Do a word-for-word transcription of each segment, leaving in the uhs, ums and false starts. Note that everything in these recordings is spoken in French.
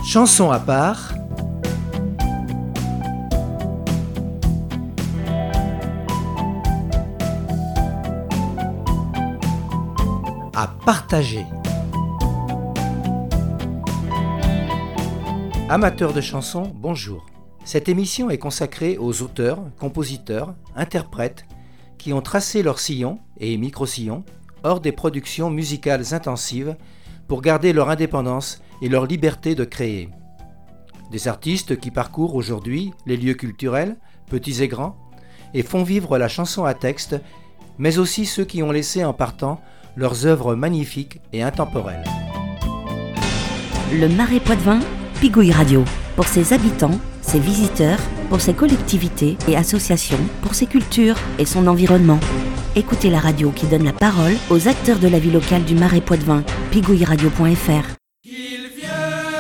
Chanson à part, à partager. Amateurs de chansons, bonjour. Cette émission est consacrée aux auteurs, compositeurs, interprètes qui ont tracé leur sillon et micro-sillon hors des productions musicales intensives pour garder leur indépendance et leur liberté de créer. Des artistes qui parcourent aujourd'hui les lieux culturels, petits et grands, et font vivre la chanson à texte, mais aussi ceux qui ont laissé en partant leurs œuvres magnifiques et intemporelles. Le Marais Poitevin, Pigouille Radio, pour ses habitants, ses visiteurs, pour ses collectivités et associations, pour ses cultures et son environnement. Écoutez la radio qui donne la parole aux acteurs de la vie locale du Marais Poitevin, pigouille radio point f r. Qu'ils viennent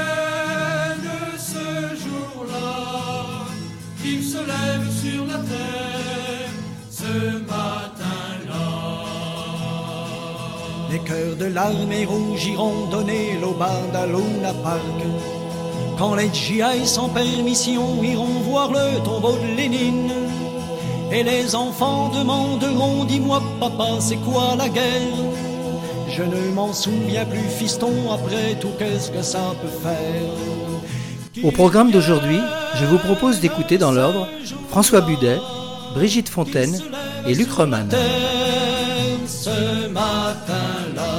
ce jour-là, qu'ils se lèvent sur la terre ce matin-là. Les chœurs de l'armée rouge iront donner l'aubade à Luna Park. Quand les G I sans permission iront voir le tombeau de Lénine. Et les enfants demanderont, dis-moi papa, c'est quoi la guerre? Je ne m'en souviens plus fiston, après tout qu'est-ce que ça peut faire? Au programme d'aujourd'hui, je vous propose d'écouter dans l'ordre François Budet, Brigitte Fontaine et Luc Remann. Ce matin-là,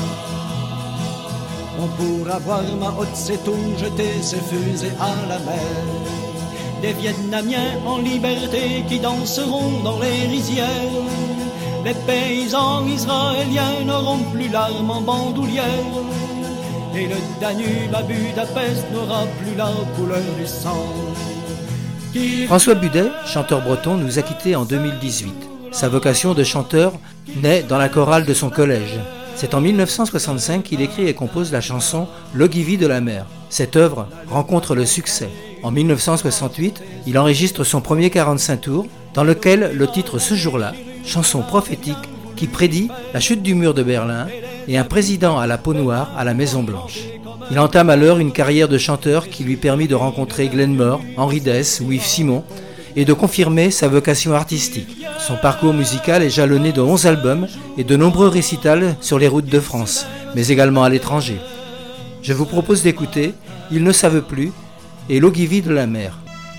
on pourra voir ma haute Seto jeter ses fusées à la mer. Des Vietnamiens en liberté qui danseront dans les rizières. Les paysans israéliens n'auront plus l'arme en bandoulière. Et le Danube à Budapest n'aura plus la couleur du sang. François Budet, chanteur breton, nous a quittés en deux mille dix-huit. Sa vocation de chanteur naît dans la chorale de son collège. C'est en mille neuf cent soixante-cinq qu'il écrit et compose la chanson « L'Ogivi de la mer ». Cette œuvre rencontre le succès. En mille neuf cent soixante-huit, il enregistre son premier quarante-cinq tours, dans lequel le titre Ce jour-là, chanson prophétique qui prédit la chute du mur de Berlin et un président à la peau noire à la Maison Blanche. Il entame alors une carrière de chanteur qui lui permit de rencontrer Glenn Moore, Henri Dess ou Yves Simon et de confirmer sa vocation artistique. Son parcours musical est jalonné de onze albums et de nombreux récitals sur les routes de France, mais également à l'étranger. Je vous propose d'écouter « Ils ne savent plus » et l'Ogivi de la mer.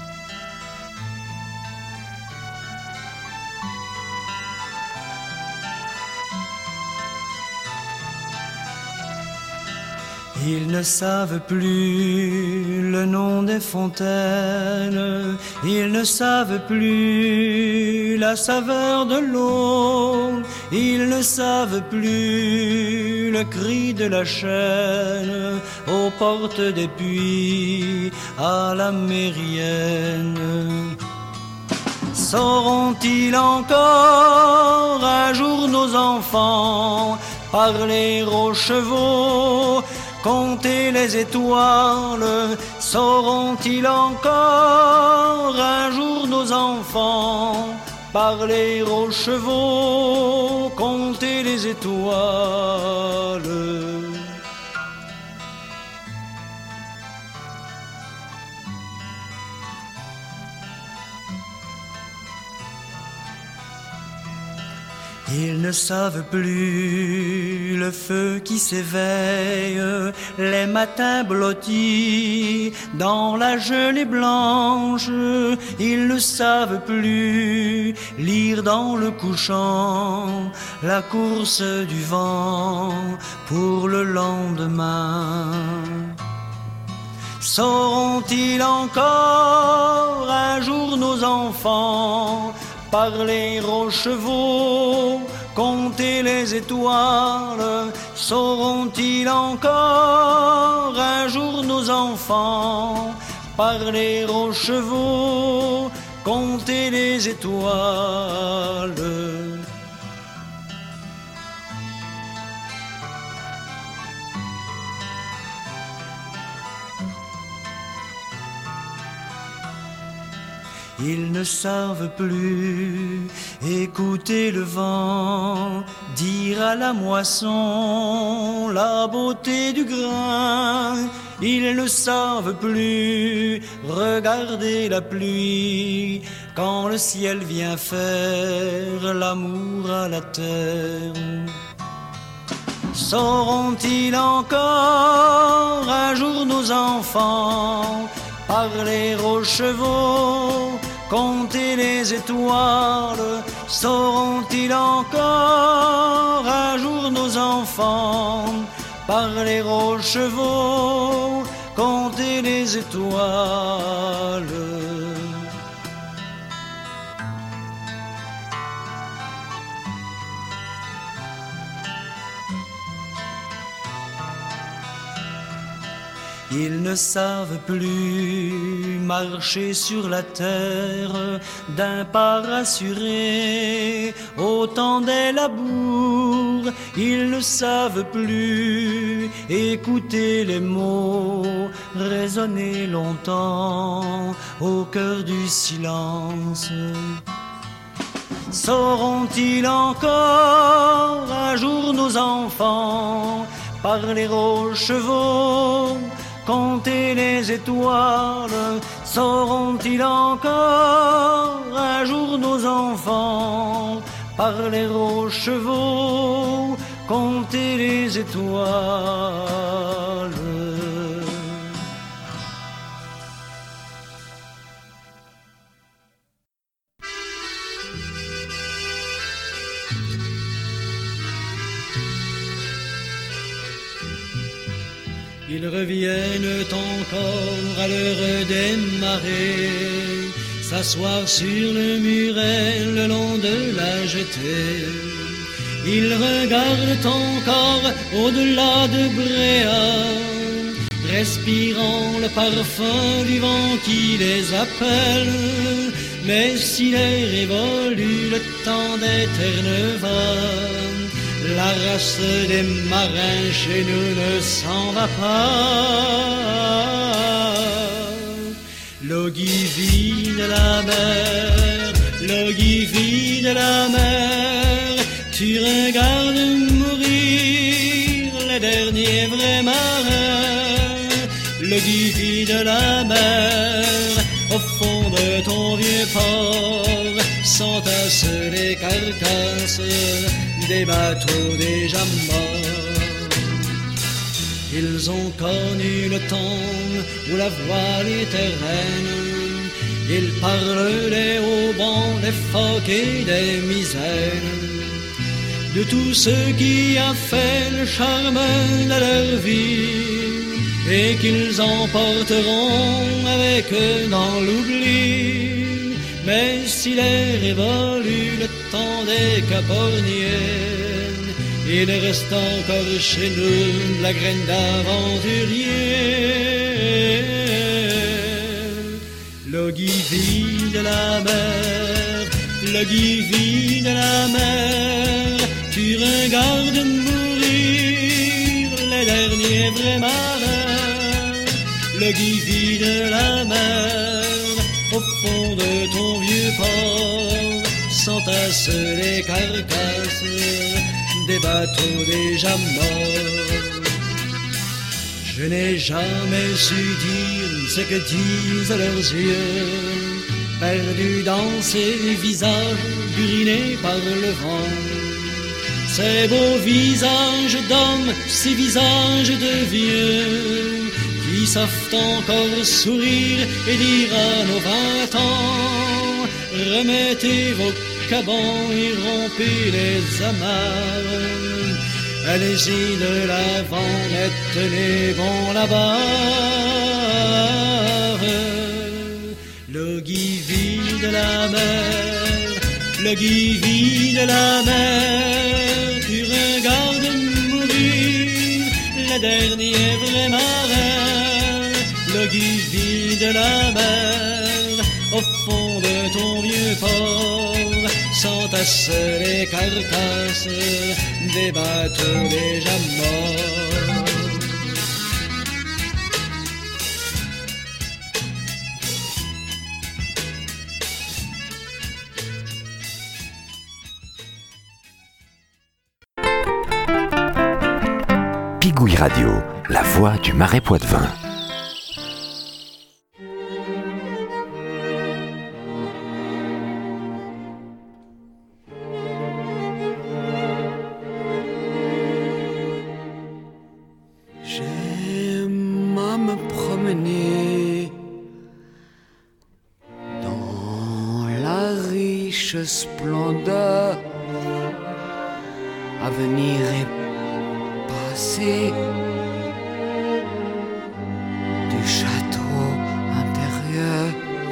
Ils ne savent plus le nom des fontaines, ils ne savent plus la saveur de l'eau, ils ne savent plus le cri de la chaîne aux portes des puits à la mérienne. Sauront-ils encore un jour nos enfants parler aux chevaux, compter les étoiles? Sauront-ils encore un jour nos enfants parler aux chevaux, compter les étoiles? Ils ne savent plus le feu qui s'éveille les matins blottis dans la gelée blanche. Ils ne savent plus lire dans le couchant la course du vent pour le lendemain. Sauront-ils encore un jour nos enfants parler aux chevaux, compter les étoiles? Sauront-ils encore un jour nos enfants parler aux chevaux, compter les étoiles? Ils ne savent plus écouter le vent, dire à la moisson la beauté du grain. ils ne savent plus regarder la pluie quand le ciel vient faire l'amour à la terre. Sauront-ils encore un jour nos enfants parler aux chevaux, compter les étoiles? Sauront-ils encore un jour nos enfants parler aux chevaux, compter les étoiles? Ils ne savent plus marcher sur la terre d'un pas rassuré au temps des labours. Ils ne savent plus écouter les mots résonner longtemps au cœur du silence. Sauront-ils encore un jour nos enfants parler aux chevaux, compter les étoiles? Sauront-ils encore un jour nos enfants parler aux chevaux, compter les étoiles? Ils reviennent encore à l'heure des marées, s'asseoir sur le muret le long de la jetée. Ils regardent encore au-delà de Bréa, respirant le parfum du vent qui les appelle. Mais s'il est révolu le temps des ternes va, la race des marins chez nous ne s'en va pas. L'ogivie de la mer, l'ogivie de la mer, tu regardes mourir les derniers vrais marins. L'ogivie de la mer, au fond de ton vieux port, s'entassent les carcasses des bateaux déjà morts. Ils ont connu le temps où la voile était reine. Ils parlent des haubans, des phoques et des misaines, de tout ce qui a fait le charme de leur vie, et qu'ils emporteront avec eux dans l'oubli. Mais s'il est révolu le temps des Caporniennes, il reste encore chez nous la graine d'aventurier. L'ogivie de la mer, l'ogivie de la mer, tu regardes mourir les derniers vrais marins. L'ogivie de la mer, au fond de ton vieux port, s'entassent les carcasses des bateaux déjà morts. Je n'ai jamais su dire ce que disent leurs yeux, perdus dans ces visages brinés par le vent. Ces beaux visages d'hommes, ces visages de vieux, qui savent encore sourire et dire à nos vingt ans, remettez vos cabans et rompez les amarres. Allez-y de l'avant, mais tenez bon la barre. L'ogivie de la mer, l'ogivie de la mer, tu regardes mourir les derniers vrais marins. L'ogivie de la mer, au fond de ton vieux port, s'entassent les carcasses des bateaux déjà morts. Pigouille Radio, la voix du Marais Poitevin. splendeur. Avenir et passé du château intérieur.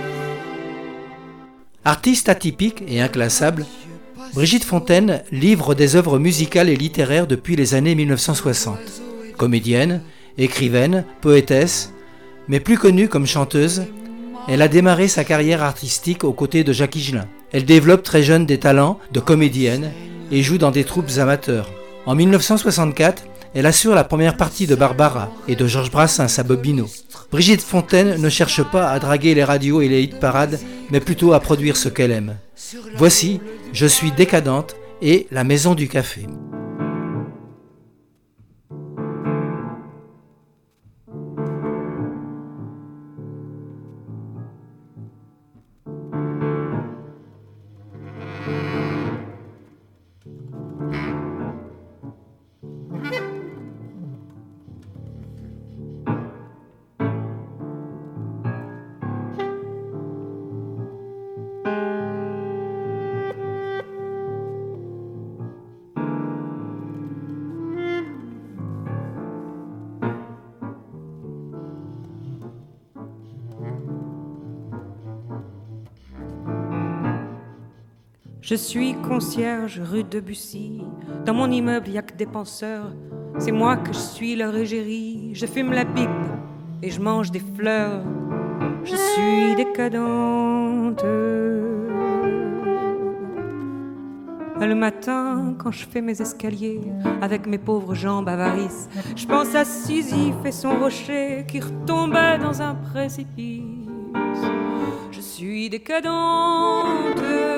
Artiste atypique et inclassable, Brigitte Fontaine livre des œuvres musicales et littéraires depuis les années mille neuf cent soixante. Comédienne, écrivaine, poétesse, mais plus connue comme chanteuse, elle a démarré sa carrière artistique aux côtés de Jacques Higelin. Elle développe très jeune des talents de comédienne et joue dans des troupes amateurs. En mille neuf cent soixante-quatre, elle assure la première partie de Barbara et de Georges Brassens à Bobino. Brigitte Fontaine ne cherche pas à draguer les radios et les hit-parades, mais plutôt à produire ce qu'elle aime. Voici « Je suis décadente » et « La maison du café ». Je suis concierge rue de Bussy. Dans mon immeuble, y a que des penseurs. C'est moi que je suis leur égérie. Je fume la pipe et je mange des fleurs. Je suis décadente. Le matin, quand je fais mes escaliers avec mes pauvres jambes avarices, je pense à Sisyphe et son rocher qui retombait dans un précipice. Je suis décadente.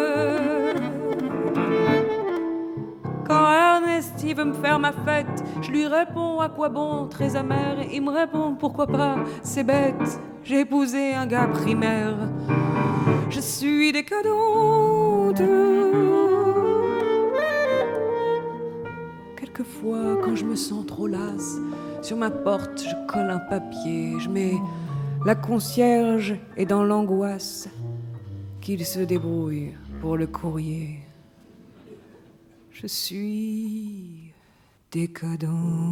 Quand Ernest il veut me faire ma fête, je lui réponds à quoi bon, très amer. Il me répond pourquoi pas, c'est bête, j'ai épousé un gars primaire. Je suis décadente. Quelquefois quand je me sens trop lasse, sur ma porte je colle un papier. Je mets la concierge et dans l'angoisse qu'il se débrouille pour le courrier. Je suis décadente.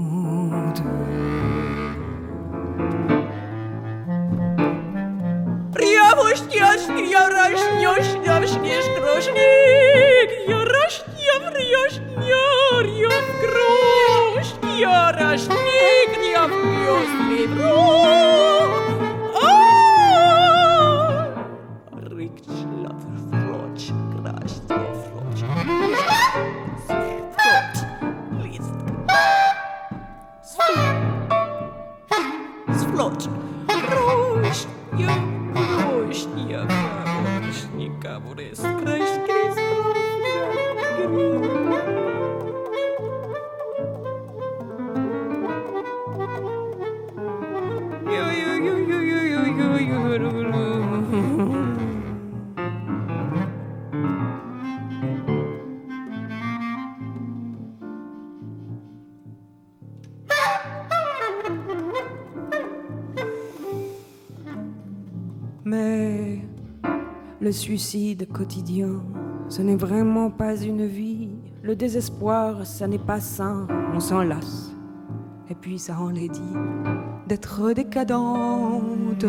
Mais le suicide quotidien, ce n'est vraiment pas une vie. Le désespoir, ça n'est pas sain, on s'en lasse. Et puis ça enlaidit d'être décadente.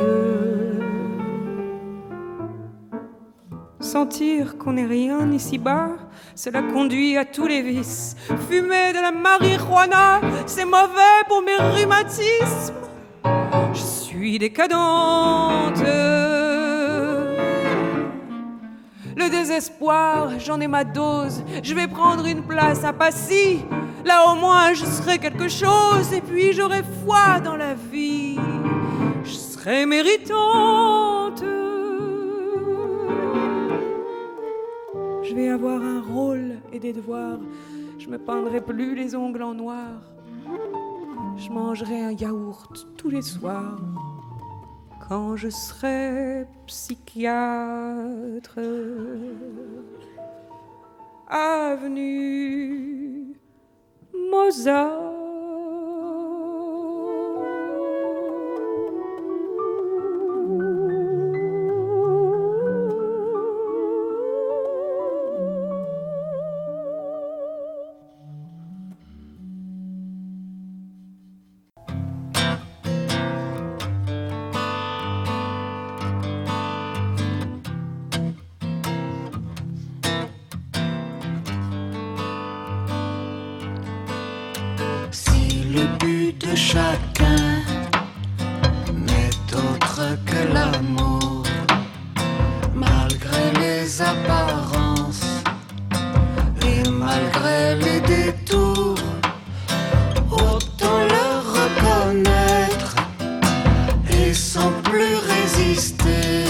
Sentir qu'on n'est rien ici-bas, cela conduit à tous les vices. Fumer de la marijuana, c'est mauvais pour mes rhumatismes. Je suis décadente. Le désespoir, j'en ai ma dose. Je vais prendre une place à Passy. Là au moins je serai quelque chose. Et puis j'aurai foi dans la vie. Je serai méritante. Je vais avoir un rôle et des devoirs. Je me peindrai plus les ongles en noir. Je mangerai un yaourt tous les soirs. Quand je serai psychiatre. Avenue Mozart. le but de chacun n'est autre que l'amour, malgré les apparences et malgré les détours. Autant le reconnaître et sans plus résister,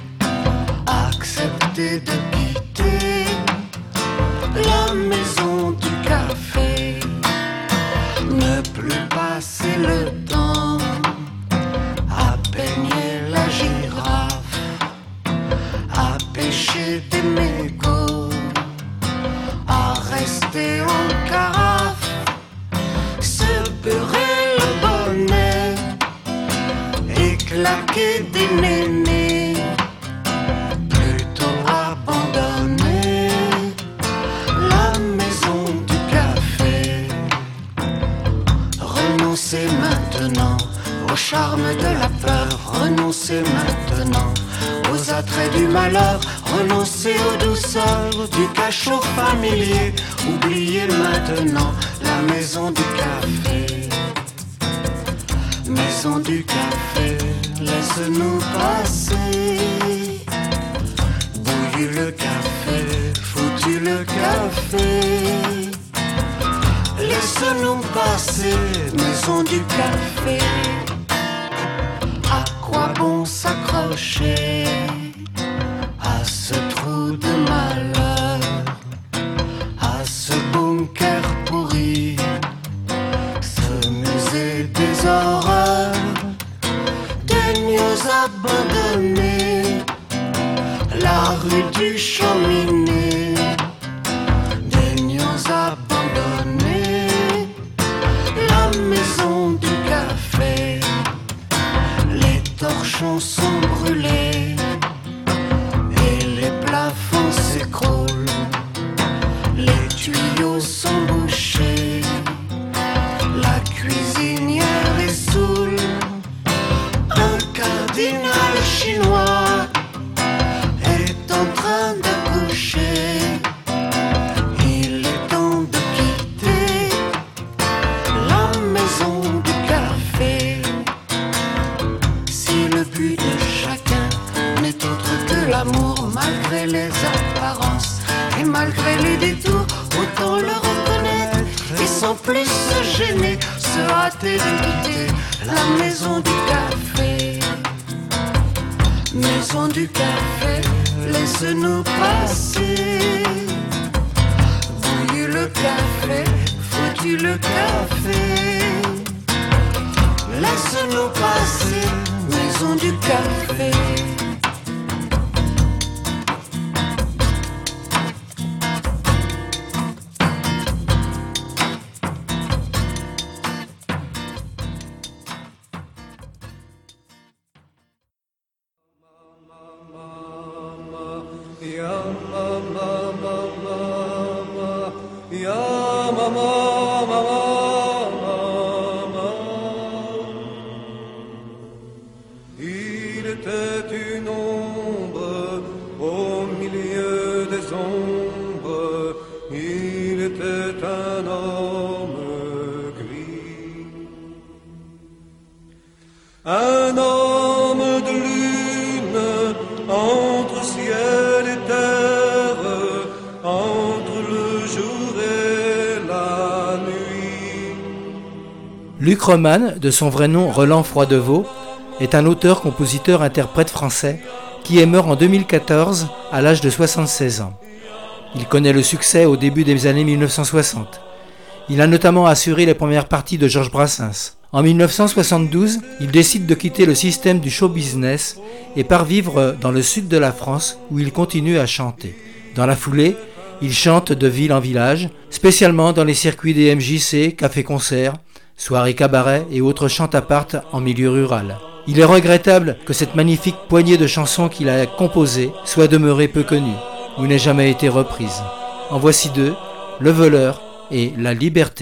accepter de quitter la maison du café, ne plus passer le temps à peigner la girafe, à pêcher des mégots, à rester en carafe, se beurrer le bonnet et claquer des nénés, plutôt abandonner la maison du café. Renoncer maintenant au charme de la peur, renoncer maintenant aux attraits du malheur, renoncer aux douceurs du cachot familier, oublier maintenant la maison du café. Maison du café, laisse-nous passer. Bouillu le café, foutu le café. Laisse-nous passer, maison du café. À quoi bon s'accrocher à ce trou de malheur, à ce bunker pourri, ce musée des horreurs, daignos abandonnés, la rue du Chaminé, daignos abandonnés, la maison du café, les torchons sont brûlés et les plafonds s'écroulent, les tuyaux sont bouchés, la cuisinière est saoule, un cardinal chinois est en train d'accoucher. Il est temps de quitter la maison du café. Si le but de chacun n'est autre que l'amour, malgré les apparences et malgré les détours, autant le reconnaître et sans plus se gêner, se hâter de quitter la maison du café. Maison du café, laisse-nous passer. Bouillu le café, foutu le café. Laisse-nous passer, maison du café. Il était une ombre au milieu des ombres, il était un homme gris, un homme de lune entre ciel et terre, entre le jour et la nuit. Luc Roman, de son vrai nom Roland Froidevaux, est un auteur-compositeur-interprète français qui est mort en deux mille quatorze à l'âge de soixante-seize ans. Il connaît le succès au début des années mille neuf cent soixante. Il a notamment assuré les premières parties de Georges Brassens. En mille neuf cent soixante-douze, il décide de quitter le système du show business et part vivre dans le sud de la France où il continue à chanter. Dans la foulée, il chante de ville en village, spécialement dans les circuits des M J C, cafés-concerts, soirées cabaret et autres chant-à-part en milieu rural. Il est regrettable que cette magnifique poignée de chansons qu'il a composées soit demeurée peu connue ou n'ait jamais été reprise. En voici deux, Le Voleur et La Liberté.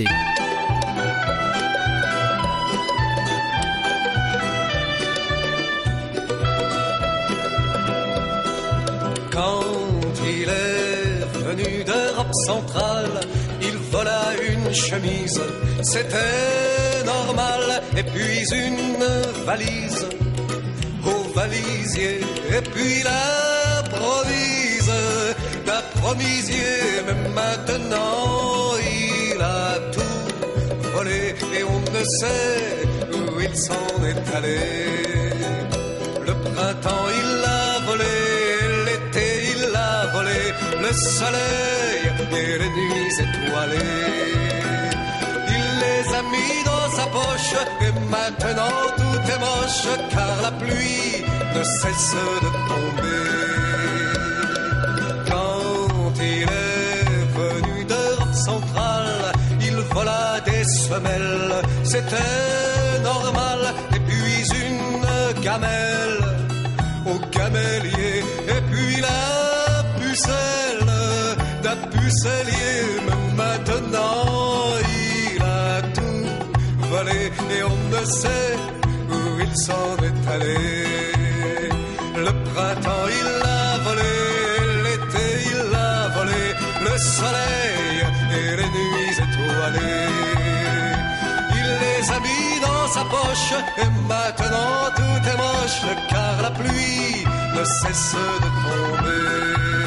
Quand il est venu d'Europe centrale, il vola une chemise, c'était normal. Et puis une valise au valisier, et puis la promise d'appromisier. Mais maintenant il a tout volé et on ne sait où il s'en est allé. Le printemps il l'a volé, l'été il l'a volé, le soleil et les nuits étoilées. Il les a mis dans sa poche et maintenant tout est moche car la pluie ne cesse de tomber. Quand il est venu d'Europe centrale, il vola des semelles, c'était normal. Et puis une gamelle au gamelier, et puis la pucelle d'un pucelier. Mais maintenant il a tout volé et on ne sait où il s'en est allé. Le printemps il l'a volé, l'été il l'a volé, le soleil et les nuits étoilées. Il les a mis dans sa poche et maintenant tout est moche car la pluie ne cesse de tomber.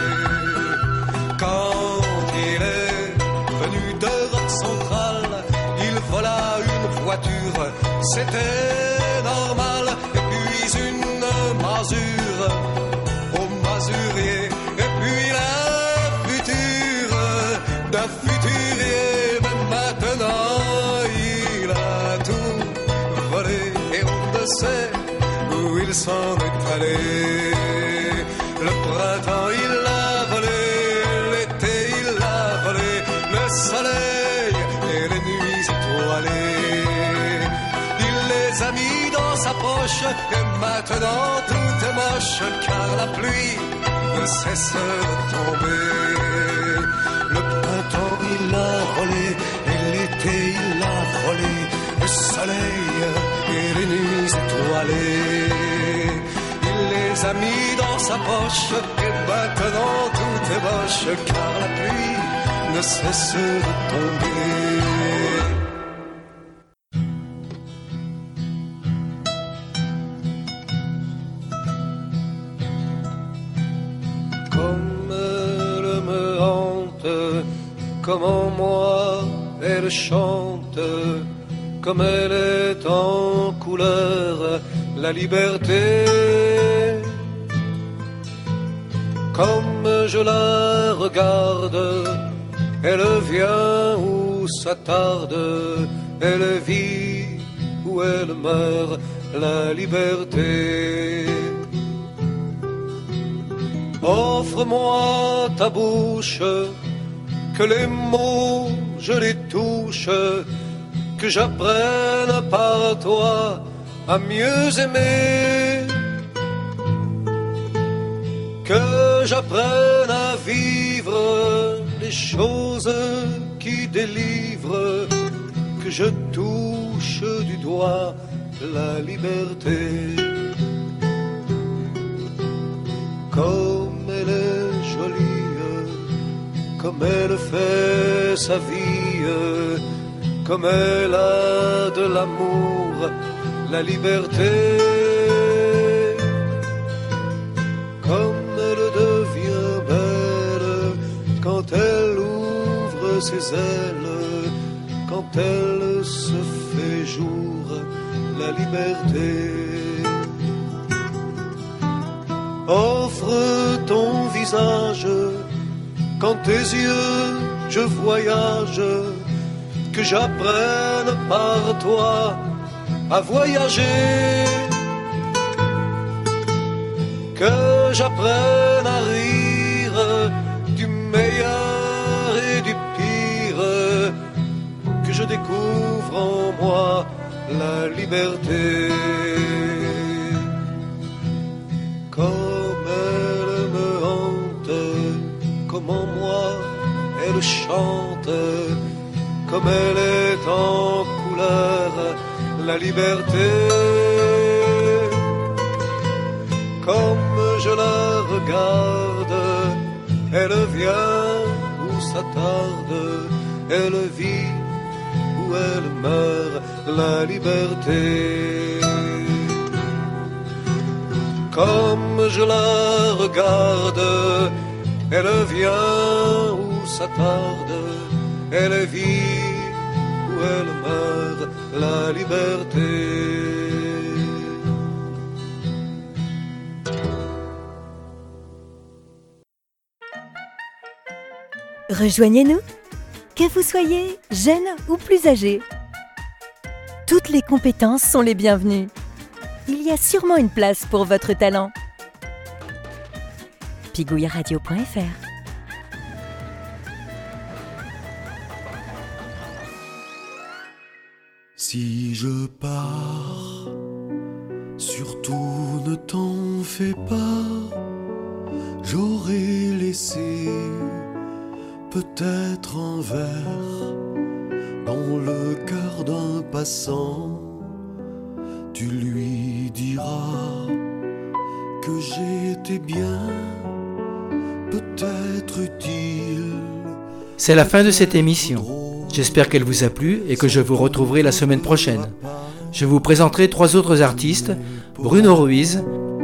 Quand il est venu d'Europe centrale, il vola une voiture, c'était normal. Et puis une masure au masurier, et puis la future d'un futurier. Mais maintenant il a tout volé et on ne sait où il s'en est allé. Le printemps il l'a volé, l'été il l'a volé, le soleil et les nuits étoilées. Il les a mis dans sa poche et maintenant tout est moche car la pluie ne cesse de tomber. Le printemps il l'a volé et l'été il l'a volé, le soleil et les nuits étoilées. Il les a mis dans sa poche et maintenant tout est moche car la pluie ne cesse de tomber. Comme elle me hante, comment moi elle chante, comme elle est en couleur, la liberté. Comme je la regarde, elle vient où s'attarde, elle vit où elle meurt, la liberté. Offre-moi ta bouche, que les mots je les touche, que j'apprenne par toi à mieux aimer, que j'apprenne à vivre les choses qui délivrent, que je touche du doigt la liberté. Comme elle est jolie, comme elle fait sa vie, comme elle a de l'amour, la liberté. Comme elle devient belle quand elle ouvre ses ailes, quand elle se fait jour, la liberté. Offre ton visage, quand tes yeux je voyage, que j'apprenne par toi à voyager, que j'apprenne à rire du meilleur et du pire, que je découvre en moi la liberté. Comme elle me hante, comment moi elle chante, comme elle est en couleur, la liberté. Comme je la regarde, elle vient où s'attarde, elle vit où où elle meurt, la liberté. Comme je la regarde, elle vient où s'attarde, elle vit où elle meurt, la liberté. Rejoignez-nous, que vous soyez jeune ou plus âgé. Toutes les compétences sont les bienvenues. Il y a sûrement une place pour votre talent. pigouille radio point f r. Si je pars, surtout ne t'en fais pas, j'aurais laissé peut-être un verre dans le cœur d'un passant. Tu lui diras que j'étais bien, peut-être utile. C'est la fin de cette émission. J'espère qu'elle vous a plu et que je vous retrouverai la semaine prochaine. Je vous présenterai trois autres artistes, Bruno Ruiz,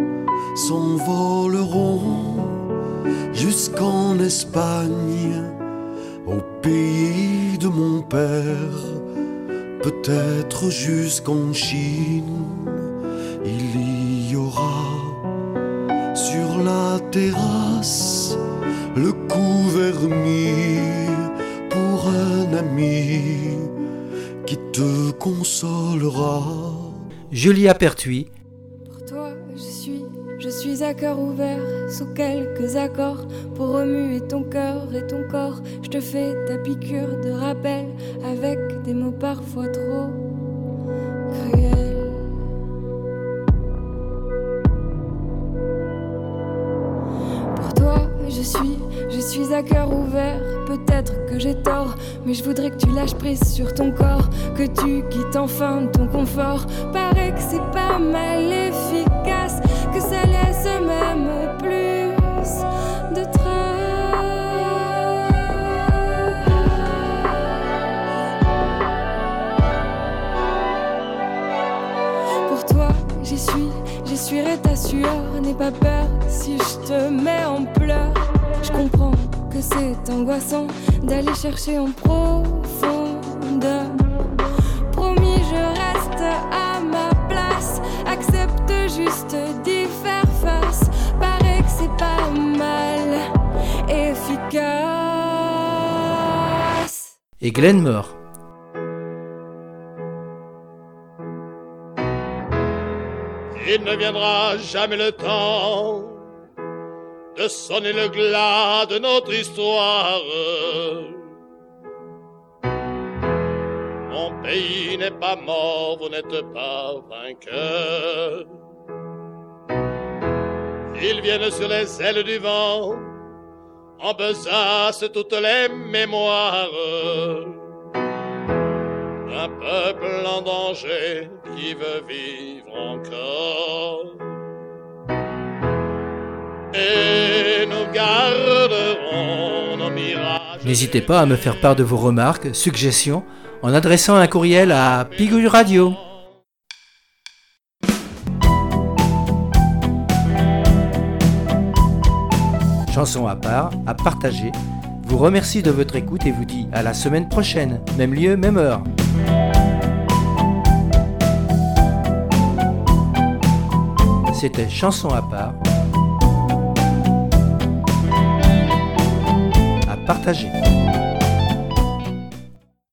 s'envoleront jusqu'en Espagne, au pays de mon père, peut-être jusqu'en Chine. Il y aura sur la terrasse le couvert mis pour un ami qui te consolera. Julia Pertuis, Pour toi, je suis, je suis à cœur ouvert, sous quelques accords, pour remuer ton cœur et ton corps. Je te fais ta piqûre de rappel, avec des mots parfois trop cruels. Pour toi, je suis, je suis à cœur ouvert. Peut-être que j'ai tort, mais je voudrais que tu lâches prise sur ton corps, que tu quittes enfin ton confort. Paraît que c'est pas mal efficace, que ça laisse même plus de traces. Pour toi, j'y suis, j'essuierai ta sueur. N'aie pas peur si je te mets en pleurs. Je comprends que c'est angoissant d'aller chercher en profondeur. Promis, je reste à ma place, accepte juste d'y faire face. Paraît que c'est pas mal efficace. et Glenn Moore. Il ne viendra jamais le temps de sonner le glas de notre histoire. Mon pays n'est pas mort, vous n'êtes pas vainqueur. Ils viennent sur les ailes du vent, en besace toutes les mémoires. Un peuple en danger qui veut vivre encore. Et nous garderons nos mirages. N'hésitez pas à me faire part de vos remarques, suggestions, en adressant un courriel à Pigouille Radio. Chanson à part, à partager, vous remercie de votre écoute et vous dit à la semaine prochaine, même lieu, même heure. C'était Chanson à part, à partager.